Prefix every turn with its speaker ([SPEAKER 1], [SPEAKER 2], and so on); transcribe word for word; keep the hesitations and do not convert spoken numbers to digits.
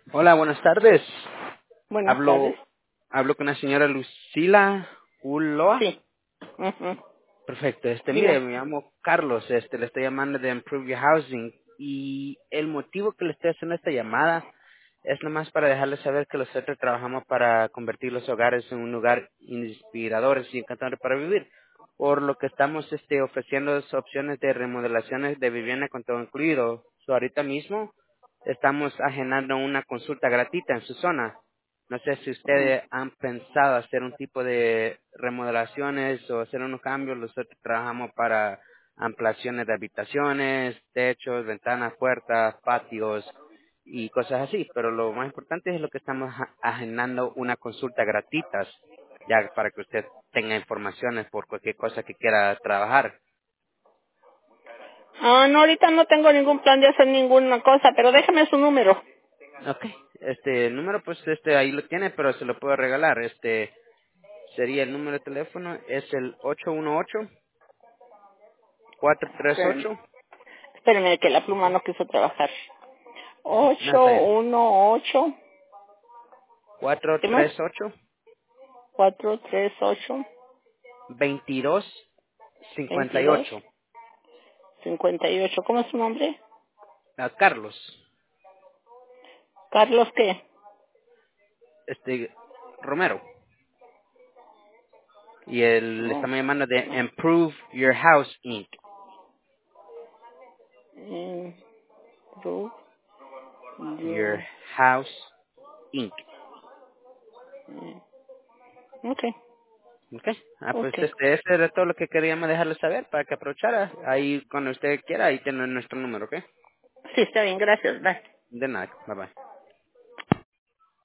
[SPEAKER 1] Hola, buenas tardes.
[SPEAKER 2] Buenas tardes.
[SPEAKER 1] Hablo, hablo con la señora Lucila Uloa.
[SPEAKER 2] Sí. Ujú.
[SPEAKER 1] Perfecto. Este, mire,
[SPEAKER 2] Diga.
[SPEAKER 1] me llamo Carlos. Este, le estoy llamando de Improve Your Housing y el motivo que le estoy haciendo esta llamada es nomás para dejarle saber que nosotros trabajamos para convertir los hogares en un lugar inspiradores y encantadores para vivir. Por lo que estamos este, ofreciendo es opciones de remodelaciones de vivienda con todo incluido. So, ahorita mismo estamos agendando una consulta gratuita en su zona. No sé si
[SPEAKER 2] Ujú.
[SPEAKER 1] ustedes han pensado hacer un tipo de remodelaciones o hacer unos cambios. Nosotros trabajamos para ampliaciones de habitaciones, techos, ventanas, puertas, patios y cosas así. Pero lo más importante es lo que estamos a- agendando una consulta gratuitas, ya para que usted tenga informaciones por cualquier cosa que quiera trabajar.
[SPEAKER 2] Ah, no, ahorita no tengo ningún plan de hacer ninguna cosa, pero déjame su número.
[SPEAKER 1] Ok, este número pues este ahí lo tiene, pero se lo puedo regalar. Este sería el número de teléfono, es el ocho uno ocho, cuatro tres
[SPEAKER 2] Espérame,
[SPEAKER 1] ocho.
[SPEAKER 2] espérame que la pluma no quiso trabajar.
[SPEAKER 1] No,
[SPEAKER 2] Ocho
[SPEAKER 1] está bien.
[SPEAKER 2] uno ocho.
[SPEAKER 1] cuatro
[SPEAKER 2] ¿Qué más?
[SPEAKER 1] tres ocho,
[SPEAKER 2] Cuatro tres ocho
[SPEAKER 1] veintidós cincuenta y
[SPEAKER 2] veintidós
[SPEAKER 1] ocho.
[SPEAKER 2] cincuenta y ocho. ¿Cómo es su nombre?
[SPEAKER 1] Ah, Carlos,
[SPEAKER 2] Carlos qué?
[SPEAKER 1] este, Romero. Y el, le
[SPEAKER 2] Oh,
[SPEAKER 1] estamos llamando de Improve Your House inc.
[SPEAKER 2] mm, Ru-
[SPEAKER 1] Your
[SPEAKER 2] Ru-
[SPEAKER 1] House inc.
[SPEAKER 2] mm, Ok,
[SPEAKER 1] Ok. Ah, pues
[SPEAKER 2] ok.
[SPEAKER 1] este, ese era todo lo que queríamos dejarle saber para que aprovechara. Ahí cuando usted quiera, ahí tiene nuestro número, ¿ok?
[SPEAKER 2] Sí, está bien, gracias. Bye.
[SPEAKER 1] De nada. Bye bye.